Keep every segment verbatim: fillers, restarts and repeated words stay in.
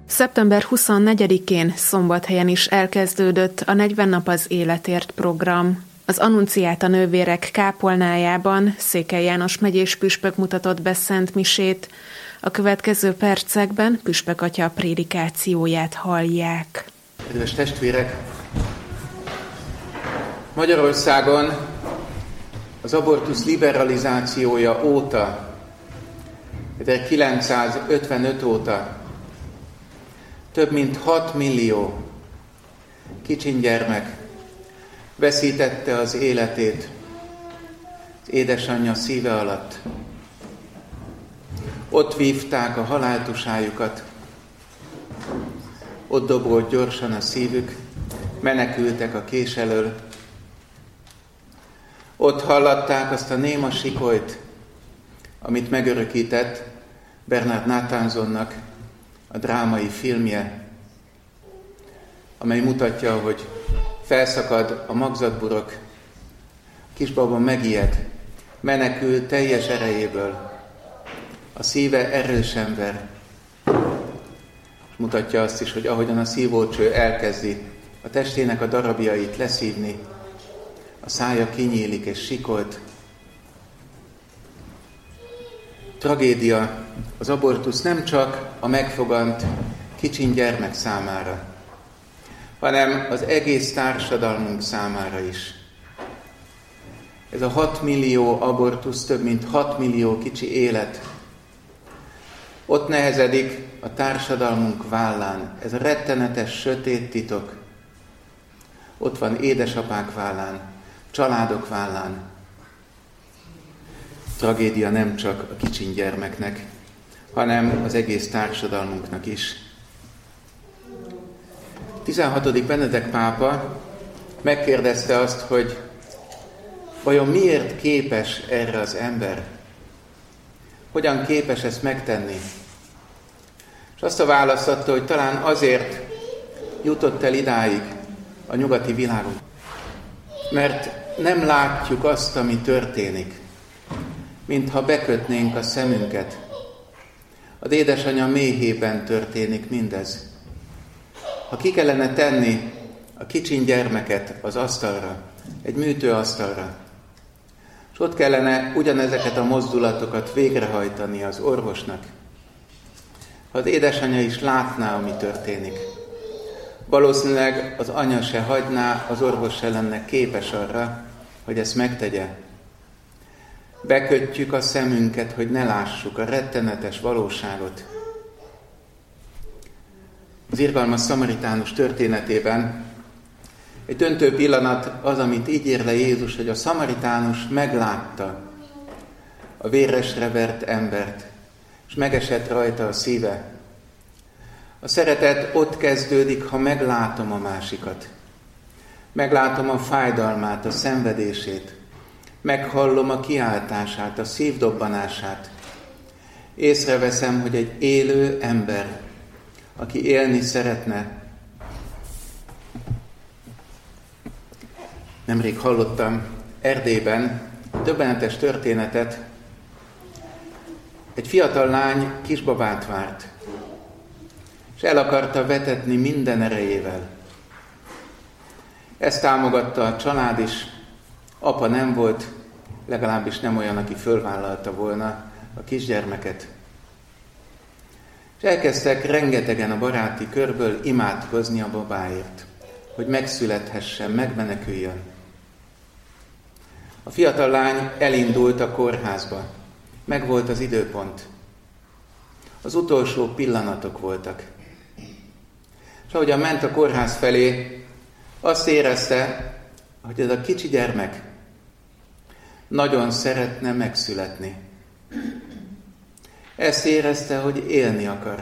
szeptember huszonnegyedikén Szombathelyen is elkezdődött a negyven nap az életért program. Az Annunciáta nővérek kápolnájában Székely János megyés püspök mutatott be szent misét. A következő percekben püspök atya prédikációját hallják. Kedves testvérek! Magyarországon az abortusz liberalizációja óta, ezerkilencszázötvenöt óta több mint hat millió kicsingyermek veszítette az életét az édesanyja szíve alatt. Ott vívták a haláltusájukat, ott dobott gyorsan a szívük, menekültek a kés elől. Ott hallatták azt a néma sikolyt, amit megörökített Bernard Nathansonnak a drámai filmje, amely mutatja, hogy felszakad a magzatburok, kisbaba megijed, menekül teljes erejéből, a szíve erősen ver. És mutatja azt is, hogy ahogyan a szívócső elkezdi a testének a darabjait leszívni, a szája kinyílik és sikolt. Tragédia az abortusz nem csak a megfogant kicsin gyermek számára, hanem az egész társadalmunk számára is. Ez a hat millió abortusz, több mint hat millió kicsi élet, ott nehezedik a társadalmunk vállán. Ez a rettenetes, sötét titok. Ott van édesapák vállán, családok vállán. Tragédia nem csak a kicsin gyermeknek, hanem az egész társadalmunknak is. tizenhatodik Benedek pápa megkérdezte azt, hogy vajon miért képes erre az ember? Hogyan képes ezt megtenni? És azt a választ adta, hogy talán azért jutott el idáig a nyugati világon, mert nem látjuk azt, ami történik, mintha bekötnénk a szemünket. Az édesanyja méhében történik mindez. Ha ki kellene tenni a kicsin gyermeket az asztalra, egy műtőasztalra, és ott kellene ugyanezeket a mozdulatokat végrehajtani az orvosnak, ha az édesanyja is látná, ami történik, valószínűleg az anya se hagyná, az orvos se lenne képes arra, hogy ezt megtegye. Bekötjük a szemünket, hogy ne lássuk a rettenetes valóságot. Az irgalmas szamaritánus történetében egy döntő pillanat az, amit így ír le Jézus, hogy a szamaritánus meglátta a véresre vert embert, és megesett rajta a szíve. A szeretet ott kezdődik, ha meglátom a másikat. Meglátom a fájdalmát, a szenvedését. Meghallom a kiáltását, a szívdobbanását. Észreveszem, hogy egy élő ember, aki élni szeretne. Nemrég hallottam Erdélyben döbbenetes történetet. Egy fiatal lány kisbabát várt, és el akarta vetetni minden erejével. Ezt támogatta a család is, apa nem volt, legalábbis nem olyan, aki fölvállalta volna a kisgyermeket. És elkezdtek rengetegen a baráti körből imádkozni a babáért, hogy megszülethessen, megmeneküljön. A fiatal lány elindult a kórházba. Megvolt az időpont. Az utolsó pillanatok voltak. És ahogyan ment a kórház felé, azt érezte, hogy ez a kicsi gyermek nagyon szeretne megszületni. Ezt érezte, hogy élni akar.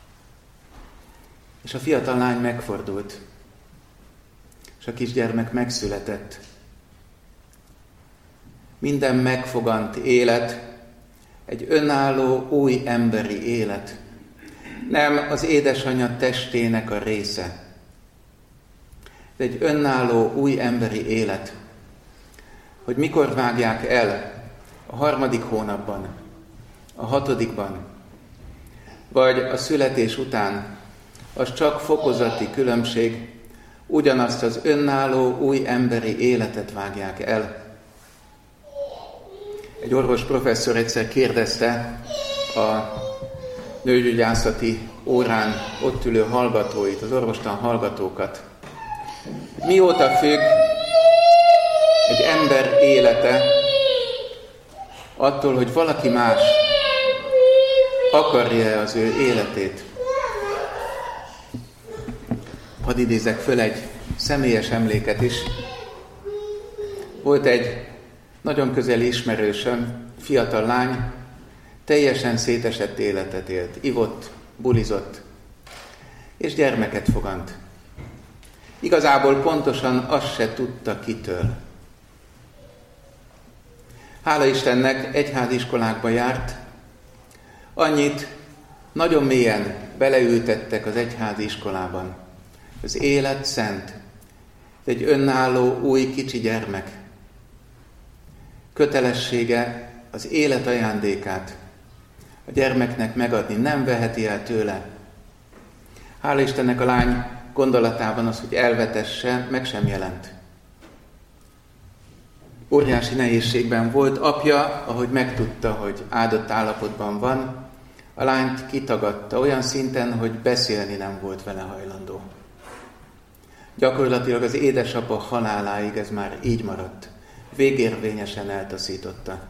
És a fiatal lány megfordult, és a kisgyermek megszületett. Minden megfogant élet, egy önálló, új emberi élet. Nem az édesanyja testének a része. Ez egy önálló, új emberi élet. Hogy mikor vágják el a harmadik hónapban, a hatodikban, vagy a születés után, az csak fokozati különbség, ugyanazt az önálló új emberi életet vágják el. Egy orvos professzor egyszer kérdezte a nőgyógyászati órán ott ülő hallgatóit, az orvostan hallgatókat, mióta függ egy ember élete attól, hogy valaki más akarja az ő életét. Hadd idézek föl egy személyes emléket is. Volt egy nagyon közeli ismerősöm, fiatal lány, teljesen szétesett életet élt, ivott, bulizott, és gyermeket fogant. Igazából pontosan azt se tudta kitől. Hála Istennek, egyháziskolákba járt, annyit nagyon mélyen beleültettek az egyházi iskolában. Az élet szent, egy önálló új kicsi gyermek. Kötelessége az élet ajándékát a gyermeknek megadni, nem veheti el tőle. Hála Istennek, a lány gondolatában az, hogy elvetesse, meg sem jelent. Óriási nehézségben volt. Apja, ahogy megtudta, hogy áldott állapotban van, a lányt kitagadta olyan szinten, hogy beszélni nem volt vele hajlandó. Gyakorlatilag az édesapa haláláig ez már így maradt. Végérvényesen eltaszította.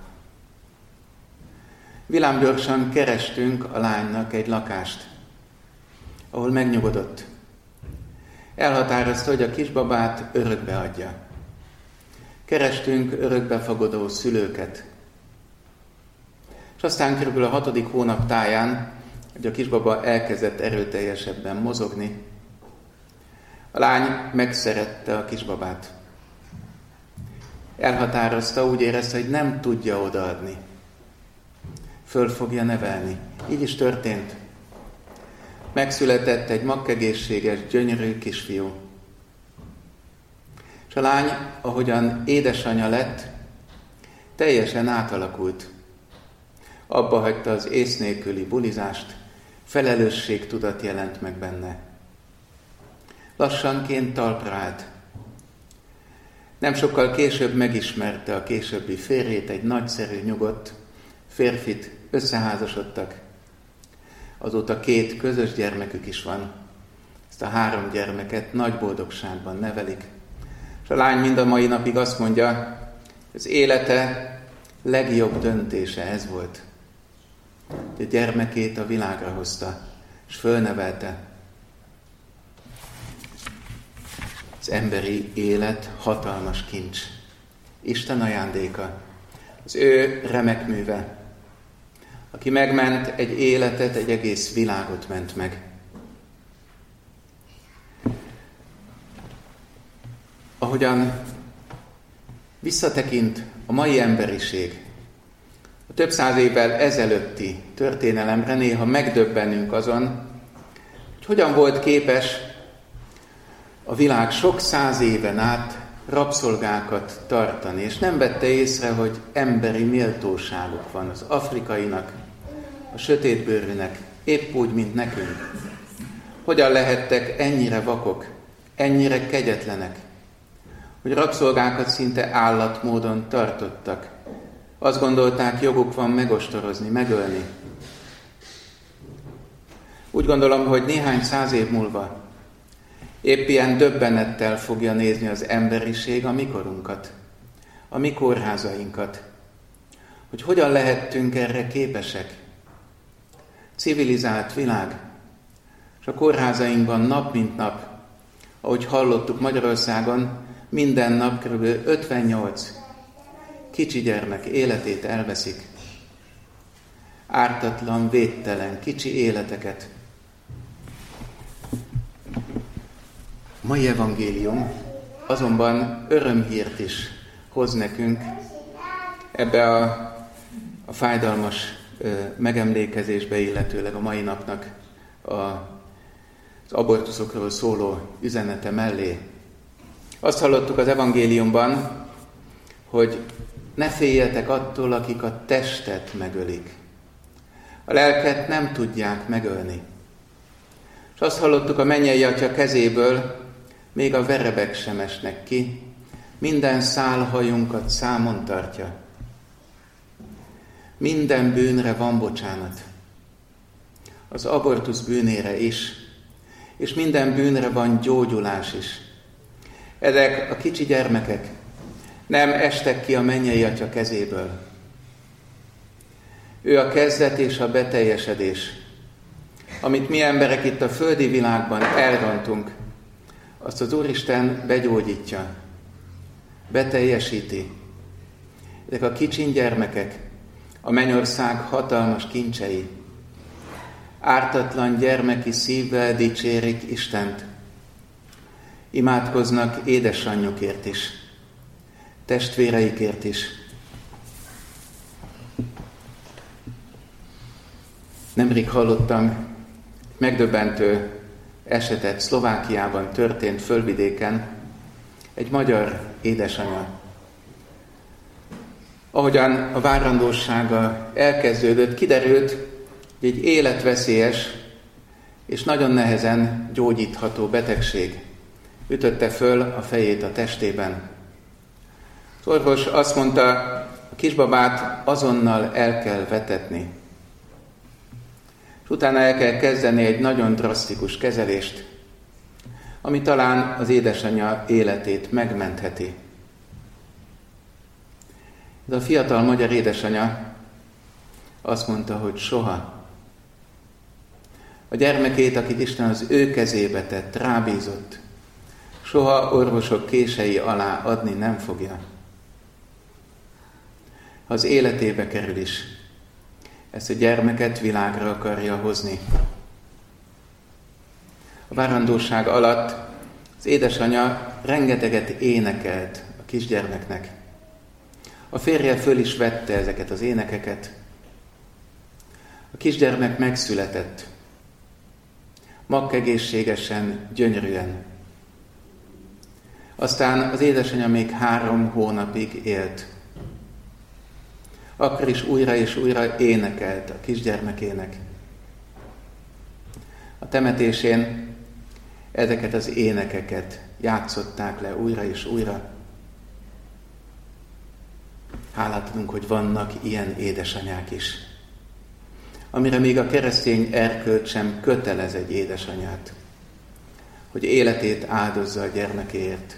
Villámgyorsan kerestünk a lánynak egy lakást, ahol megnyugodott. Elhatározta, hogy a kisbabát örökbe adja. Kerestünk örökbefogadó szülőket. És aztán körülbelül a hatodik hónap táján, hogy a kisbaba elkezdett erőteljesebben mozogni, a lány megszerette a kisbabát. Elhatározta, úgy érezte, hogy nem tudja odaadni. Föl fogja nevelni. Így is történt. Megszületett egy makkegészséges, gyönyörű kisfiú. És a lány, ahogyan édesanyja lett, teljesen átalakult. Abba hagyta az ész nélküli bulizást, felelősségtudat jelent meg benne. Lassanként talpra állt. Nem sokkal később megismerte a későbbi férjét, egy nagyszerű, nyugodt férfit, összeházasodtak. Azóta két közös gyermekük is van. Ezt a három gyermeket nagy boldogságban nevelik. És a lány mind a mai napig azt mondja, az élete legjobb döntése ez volt. Hogy a gyermekét a világra hozta, és fölnevelte. Az emberi élet hatalmas kincs. Isten ajándéka. Az ő remek műve. Aki megment egy életet, egy egész világot ment meg. Ahogyan visszatekint a mai emberiség, a több száz évvel ezelőtti történelemre, néha megdöbbenünk azon, hogy hogyan volt képes a világ sok száz éven át rabszolgákat tartani, és nem vette észre, hogy emberi méltóságuk van az afrikainak, a sötétbőrűnek, épp úgy, mint nekünk. Hogyan lehettek ennyire vakok, ennyire kegyetlenek, hogy rabszolgákat szinte állatmódon tartottak. Azt gondolták, joguk van megostorozni, megölni. Úgy gondolom, hogy néhány száz év múlva épp ilyen döbbenettel fogja nézni az emberiség a mikorunkat, a mi kórházainkat, hogy hogyan lehettünk erre képesek. Civilizált világ, és a kórházainkban nap mint nap, ahogy hallottuk Magyarországon, minden nap kb. ötvennyolc kicsi gyermek életét elveszik. Ártatlan, védtelen, kicsi életeket. A mai evangélium azonban örömhírt is hoz nekünk ebbe a, a fájdalmas ö, megemlékezésbe, illetőleg a mai napnak a, az abortuszokról szóló üzenete mellé. Azt hallottuk az evangéliumban, hogy ne féljetek attól, akik a testet megölik. A lelket nem tudják megölni. És azt hallottuk a mennyei Atya kezéből, még a verebek sem esnek ki, minden szálhajunkat számon tartja. Minden bűnre van bocsánat. Az abortusz bűnére is, és minden bűnre van gyógyulás is. Ezek a kicsi gyermekek nem estek ki a mennyei Atya kezéből. Ő a kezdet és a beteljesedés, amit mi emberek itt a földi világban elrontunk, azt az Úristen begyógyítja, beteljesíti. Ezek a kicsin gyermekek, a mennyország hatalmas kincsei. Ártatlan gyermeki szívvel dicsérik Istent. Imádkoznak édesanyjukért is, testvéreikért is. Nemrég hallottam megdöbbentő esetet, Szlovákiában történt, Földvidéken, egy magyar édesanya. Ahogyan a várandósága elkezdődött, kiderült, hogy egy életveszélyes és nagyon nehezen gyógyítható betegség ütötte föl a fejét a testében. Az orvos azt mondta, a kisbabát azonnal el kell vetetni. És utána el kell kezdeni egy nagyon drasztikus kezelést, ami talán az édesanyja életét megmentheti. De a fiatal magyar édesanya azt mondta, hogy soha. A gyermekét, akit Isten az ő kezébe tett, rábízott, soha orvosok kései alá adni nem fogja. Ha az életébe kerül is, ezt a gyermeket világra akarja hozni. A várandóság alatt az édesanya rengeteget énekelt a kisgyermeknek. A férje föl is vette ezeket az énekeket. A kisgyermek megszületett. Makkegészségesen, gyönyörűen. Aztán az édesanyja még három hónapig élt. Akkor is újra és újra énekelt a kisgyermekének. A temetésén ezeket az énekeket játszották le újra és újra. Hálát adunk, hogy vannak ilyen édesanyák is, amire még a keresztény erkölcs sem kötelez egy édesanyát, hogy életét áldozza a gyermekéért.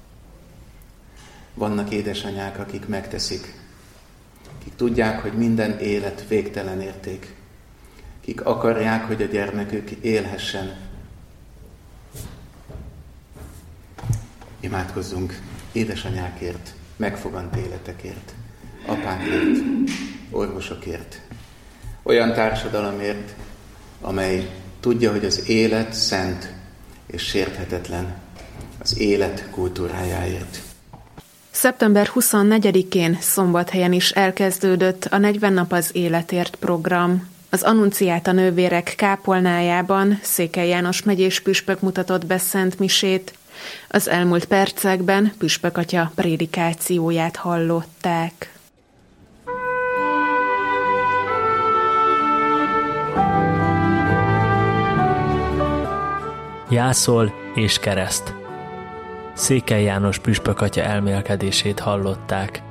Vannak édesanyák, akik megteszik, akik tudják, hogy minden élet végtelen érték, akik akarják, hogy a gyermekük élhessen. Imádkozzunk édesanyákért, megfogant életekért, apákért, orvosokért, olyan társadalomért, amely tudja, hogy az élet szent és sérthetetlen, az élet kultúrájáért. szeptember huszonnegyedikén Szombathelyen is elkezdődött a negyven nap az életért program. Az Annunciáta nővérek kápolnájában Székely János megyés püspök mutatott be szent misét. Az elmúlt percekben püspök atya prédikációját hallották. Jászol és kereszt. Székely János püspök atya elmélkedését hallották.